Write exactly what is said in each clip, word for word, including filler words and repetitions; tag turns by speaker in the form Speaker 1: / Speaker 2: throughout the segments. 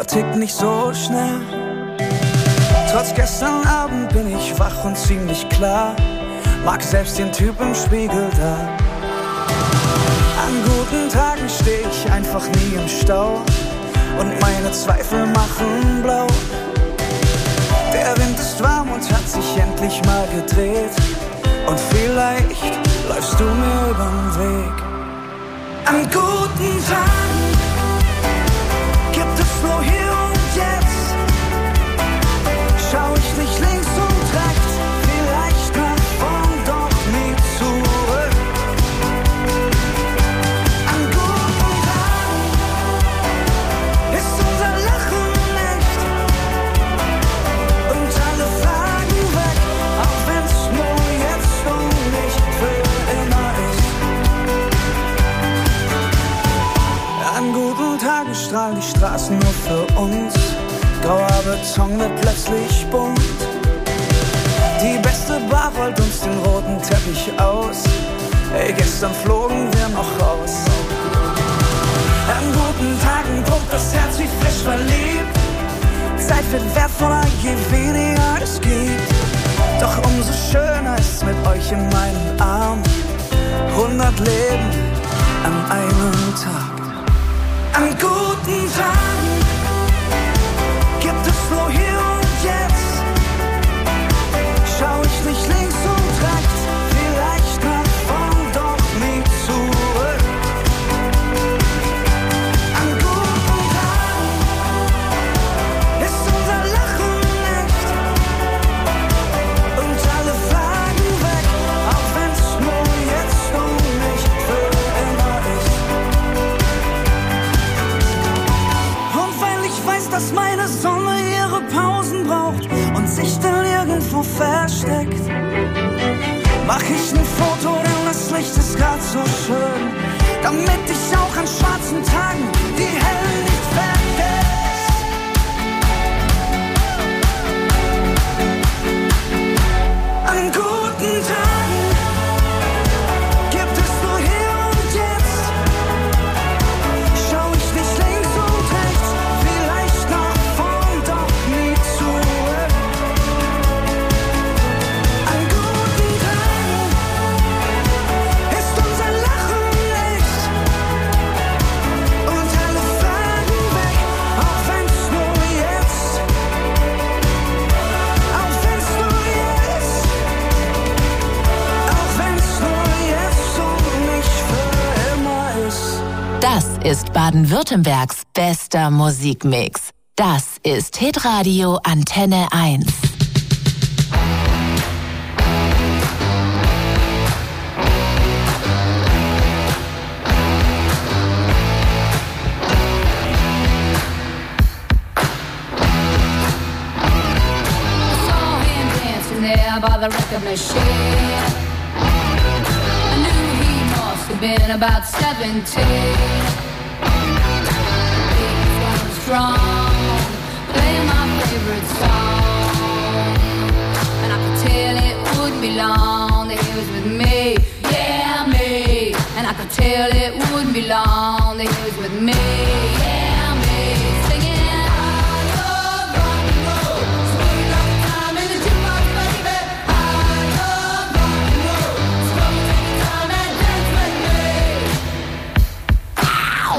Speaker 1: Uhr tickt nicht so schnell. Trotz gestern Abend bin ich wach und ziemlich klar. Mag selbst den Typ im Spiegel da. An guten Tagen steh ich einfach nie im Stau und meine Zweifel machen blau. Der Wind ist warm und hat sich endlich mal gedreht und vielleicht läufst du mir übern Weg. An guten Tagen gibt es nur hier und jetzt. Schau ich nicht links und rechts, vielleicht nach vorn, doch nie zurück. An guten Tagen ist unser Lachen echt und alle Fragen weg, auch wenn's nur jetzt und nicht für immer ist. An guten Tagen strahlen die Straßen nur für uns. Grauer Beton wird plötzlich bunt. Die beste Bar rollt uns den roten Teppich aus. Ey, gestern flogen wir noch raus. An guten Tagen pumpt das Herz wie frisch verliebt. Zeit wird wertvoller, je weniger es gibt. Doch umso schöner ist's mit euch in meinen Armen. Hundert Leben an einem Tag. An guten Tagen gibt es nur hier und jetzt. Schau ich nicht links und rechts, vielleicht nach vorn, doch nie zurück. An guten Tagen ist unser Lachen echt und alle Fragen weg, auch wenn's nur jetzt und nicht für immer ist. Und weil ich weiß, dass meine Sonne ihre Pausen braucht und sich dann irgendwo versteckt, mach ich ein Foto, denn das Licht ist grad so schön, damit ich auch an schwarzen Tagen die Helle nicht vergesse. An guten Tagen gibt es nur hier und jetzt. Schau ich nicht links und rechts, vielleicht nach vorn, doch nie zurück. An guten Tagen ist unser Lachen echt und alle Fragen weg, auch wenn's nur jetzt, auch wenn's nur jetzt, auch wenn's nur jetzt und nicht für immer ist.
Speaker 2: Das ist Baden-Württembergs bester Musikmix. Das ist Hitradio Antenne eins.
Speaker 3: Saw him dancing there by the record machine. I knew he must have been about seventeen. He was strong, playing my favorite song, and I could tell it wouldn't be long that he was with me, yeah me. And I could tell it wouldn't be long that he was with me, yeah me. Singing, I love rock and roll, so we got the time in the jukebox, baby. I love rock and roll, so come take your time and dance with me. Ow!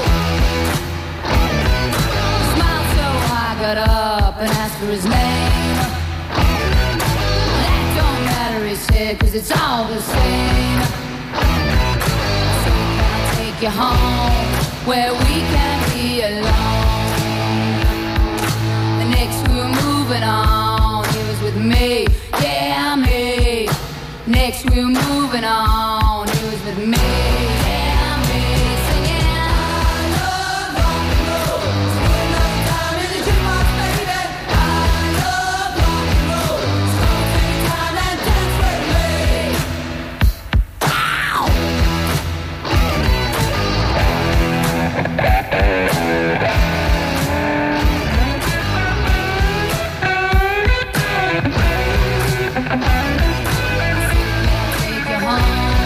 Speaker 3: Smiled so I got up and asked for his name. That don't matter, he said, 'cause it's all the same. So can I take you home where we can be alone? The next we were moving on, he was with me, yeah me. Next we were moving on, he was with me, yeah me. Singing, I love rock and roll, so another time in the jukebox, baby. I love rock and roll, so take your time and dance with me. Ow! Take you home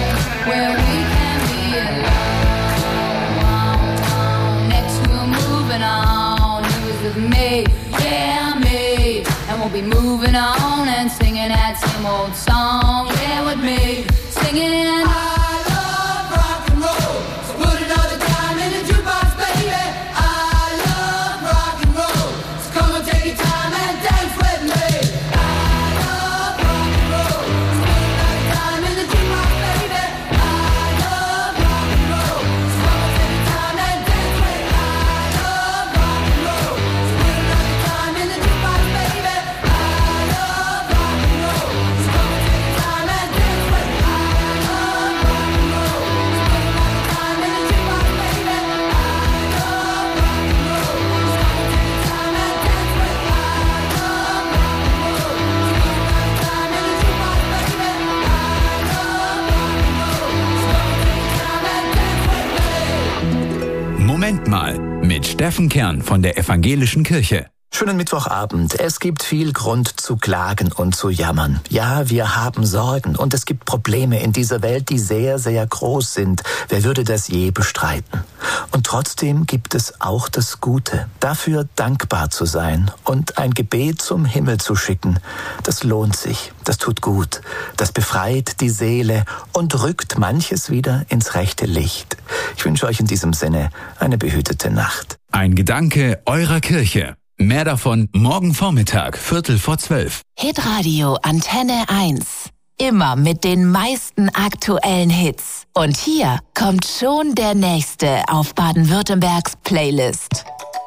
Speaker 3: me, yeah, me. And we'll be moving on and singing that same old song, yeah, with me, singing. I love rock and roll, so put another dime in the jukebox, baby. I love rock and roll, so come and take your time and dance with me. I love rock and roll, so put another dime in the jukebox, baby. I love rock and roll, so come and take your time and dance with me. I love rock and roll, so put another dime in the jukebox, baby. I love rock and roll, so come and take your time and dance with me. I love rock and roll, so put another dime in the jukebox, baby. I love rock and roll, so come and take your time and dance with me. I love rock and roll, so put another dime in the jukebox, baby. I love rock and roll, so come and take your time and dance with me.
Speaker 4: Moment mal mit Steffen Kern von der Evangelischen Kirche.
Speaker 5: Schönen Mittwochabend. Es gibt viel Grund zu klagen und zu jammern. Ja, wir haben Sorgen und es gibt Probleme in dieser Welt, die sehr, sehr groß sind. Wer würde das je bestreiten? Und trotzdem gibt es auch das Gute. Dafür dankbar zu sein und ein Gebet zum Himmel zu schicken, das lohnt sich, das tut gut, das befreit die Seele und rückt manches wieder ins rechte Licht. Ich wünsche euch in diesem Sinne eine behütete Nacht.
Speaker 4: Ein Gedanke eurer Kirche. Mehr davon morgen Vormittag, Viertel vor zwölf.
Speaker 2: Hitradio Antenne eins. Immer mit den meisten aktuellen Hits. Und hier kommt schon der nächste auf Baden-Württembergs Playlist.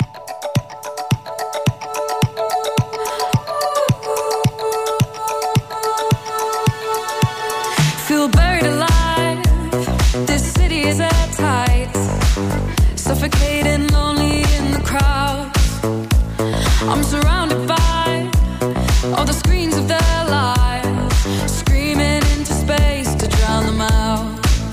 Speaker 6: Feel buried alive. This city is at tight. Suffocating, lonely in the crowd. I'm surrounded by all the screens of their lives, screaming into space to drown them out.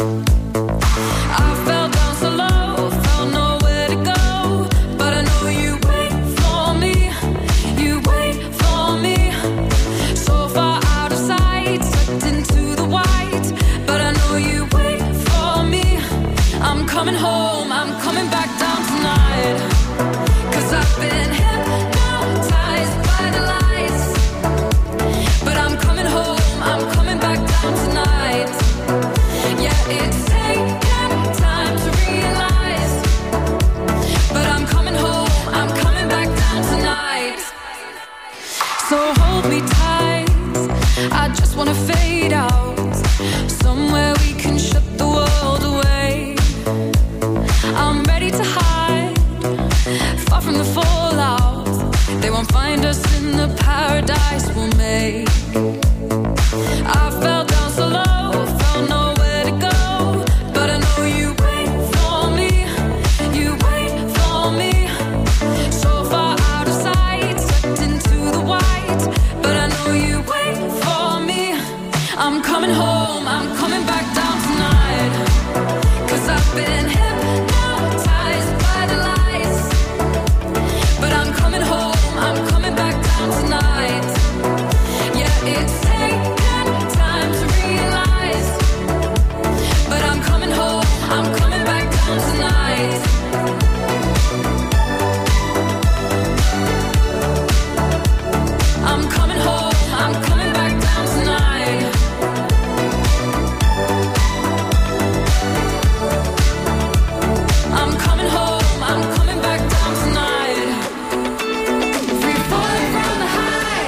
Speaker 6: I fell down so low, felt nowhere to go, but I know you wait for me, you wait for me. So far out of sight, sucked into the white, but I know you wait for me. I'm coming home, I'm coming back down tonight, 'cause I've been hypnotized by the lights. But I'm coming home, I'm coming back down tonight. Yeah, it's taken time to realize, but I'm coming home, I'm coming back down tonight. So hold me tight, I just wanna fade out, somewhere we can shut the world away. I'm ready to hide, far from the fallout. They won't find us in the paradise we'll make. I fell down so low, found nowhere to go, but I know you wait for me, you wait for me. So far out of sight, sucked into the white, but I know you wait for me. I'm coming home, I'm coming back down tonight, 'cause I've been hypnotized by the lights. But I'm coming home, I'm coming back down tonight. Yeah, it's taken time to realize, but I'm coming home, I'm coming back down tonight. I'm coming home, I'm coming back down tonight. I'm coming home, I'm coming back down tonight. Free falling from the high,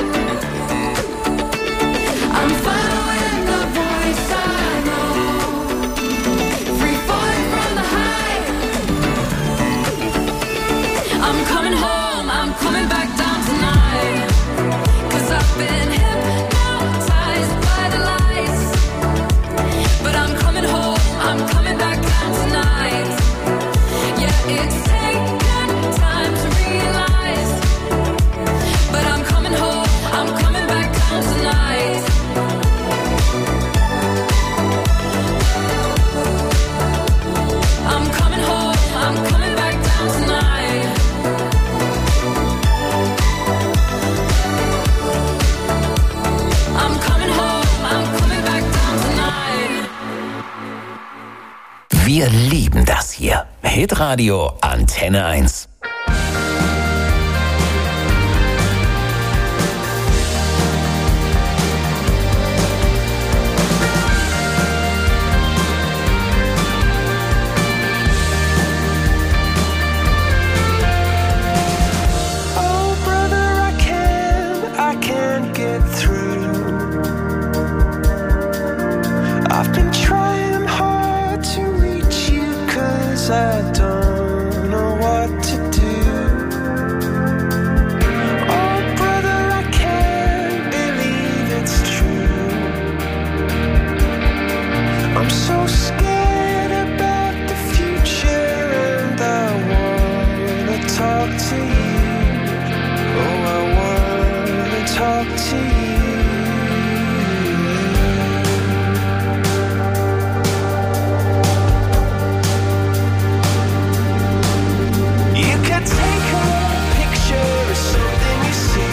Speaker 6: I'm following the voice I know. Free falling from the high, I'm coming home, I'm coming back down tonight, 'cause I've been hypnotized by the lights. But I'm coming home, I'm coming back down tonight. Yeah, it's taken time to realize, but I'm coming home, I'm coming back down tonight. I'm coming home, I'm coming back down tonight. I'm coming home, I'm coming back down tonight.
Speaker 5: Wir lieben das hier. Hitradio Antenne eins.
Speaker 1: talk to you. You could take a picture of something you see.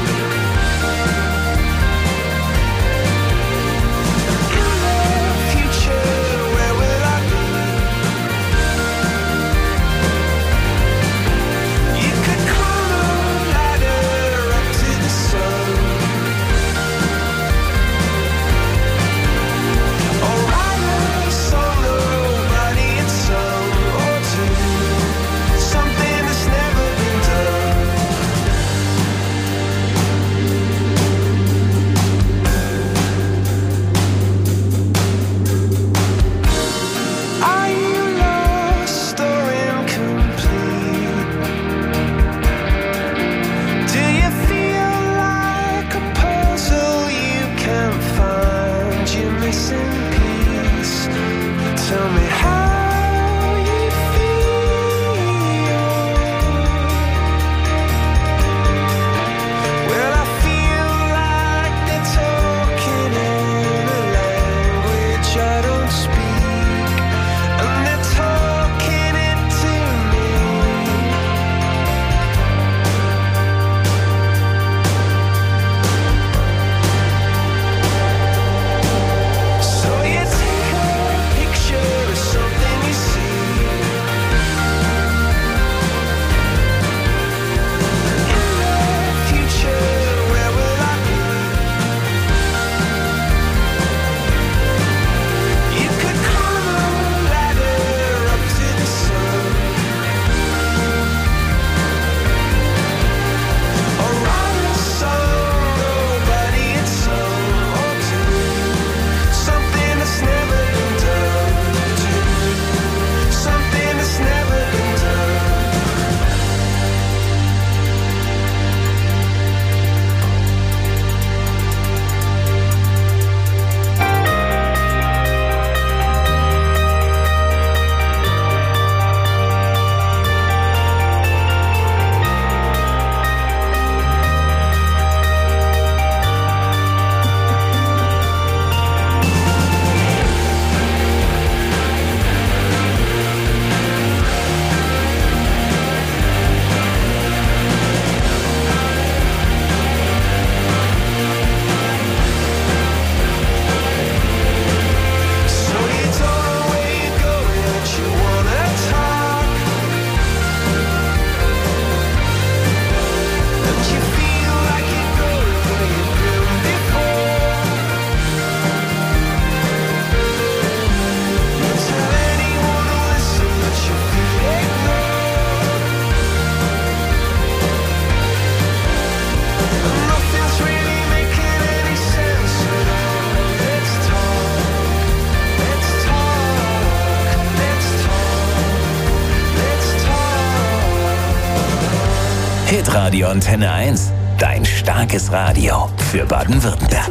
Speaker 5: Hitradio Antenne eins, dein starkes Radio für Baden-Württemberg.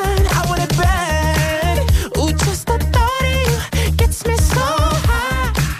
Speaker 7: Ooh, just the thought of you gets me so high.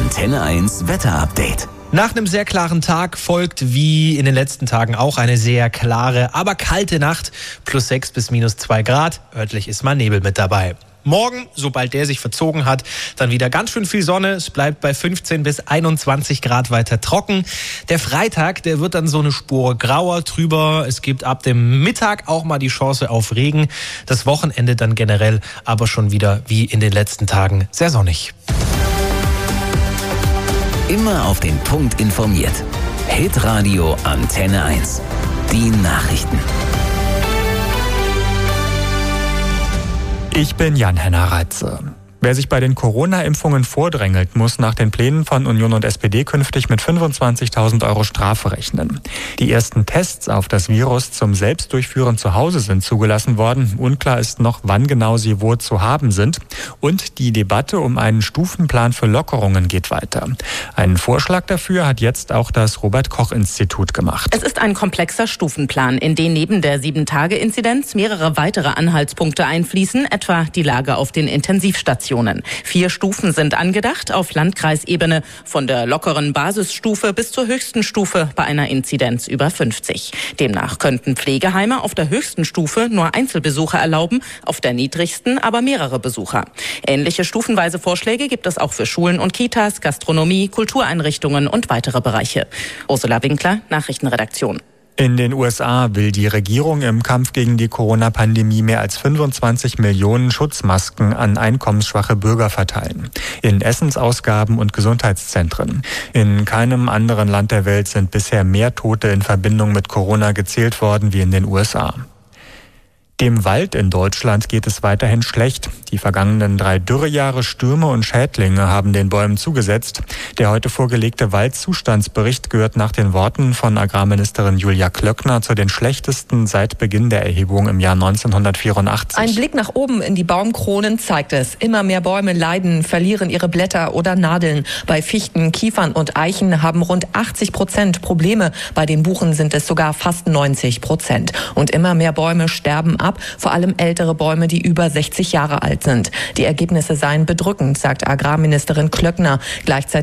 Speaker 7: Antenne eins Wetterupdate.
Speaker 8: Nach einem sehr klaren Tag folgt wie in den letzten Tagen auch eine sehr klare, aber kalte Nacht. Plus sechs bis minus zwei Grad. Örtlich ist mal Nebel mit dabei. Morgen, sobald der sich verzogen hat, dann wieder ganz schön viel Sonne. Es bleibt bei fünfzehn bis einundzwanzig Grad weiter trocken. Der Freitag, der wird dann so eine Spur grauer, trüber. Es gibt ab dem Mittag auch mal die Chance auf Regen. Das Wochenende dann generell aber schon wieder wie in den letzten Tagen sehr sonnig.
Speaker 7: Immer auf den Punkt informiert. Hitradio Antenne eins. Die Nachrichten.
Speaker 9: Ich bin Jan-Henner Reitze. Wer sich bei den Corona-Impfungen vordrängelt, muss nach den Plänen von Union und S P D künftig mit fünfundzwanzigtausend Euro Strafe rechnen. Die ersten Tests auf das Virus zum Selbstdurchführen zu Hause sind zugelassen worden. Unklar ist noch, wann genau sie wo zu haben sind. Und die Debatte um einen Stufenplan für Lockerungen geht weiter. Einen Vorschlag dafür hat jetzt auch das Robert-Koch-Institut gemacht.
Speaker 10: Es ist ein komplexer Stufenplan, in den neben der sieben Tage Inzidenz mehrere weitere Anhaltspunkte einfließen, etwa die Lage auf den Intensivstationen. Vier Stufen sind angedacht auf Landkreisebene, von der lockeren Basisstufe bis zur höchsten Stufe bei einer Inzidenz über fünfzig. Demnach könnten Pflegeheime auf der höchsten Stufe nur Einzelbesucher erlauben, auf der niedrigsten aber mehrere Besucher. Ähnliche stufenweise Vorschläge gibt es auch für Schulen und Kitas, Gastronomie, Kultureinrichtungen und weitere Bereiche. Ursula Winkler, Nachrichtenredaktion.
Speaker 9: In den U S A will die Regierung im Kampf gegen die Corona-Pandemie mehr als fünfundzwanzig Millionen Schutzmasken an einkommensschwache Bürger verteilen. In Essensausgaben und Gesundheitszentren. In keinem anderen Land der Welt sind bisher mehr Tote in Verbindung mit Corona gezählt worden wie in den U S A. Dem Wald in Deutschland geht es weiterhin schlecht. Die vergangenen drei Dürrejahre, Stürme und Schädlinge haben den Bäumen zugesetzt. Der heute vorgelegte Waldzustandsbericht gehört nach den Worten von Agrarministerin Julia Klöckner zu den schlechtesten seit Beginn der Erhebung im Jahr neunzehnhundertvierundachtzig.
Speaker 11: Ein Blick nach oben in die Baumkronen zeigt es. Immer mehr Bäume leiden, verlieren ihre Blätter oder Nadeln. Bei Fichten, Kiefern und Eichen haben rund achtzig Prozent Probleme. Bei den Buchen sind es sogar fast neunzig Prozent. Und immer mehr Bäume sterben ab, vor allem ältere Bäume, die über sechzig Jahre alt sind. Die Ergebnisse seien bedrückend, sagt Agrarministerin Klöckner. Gleichzeitig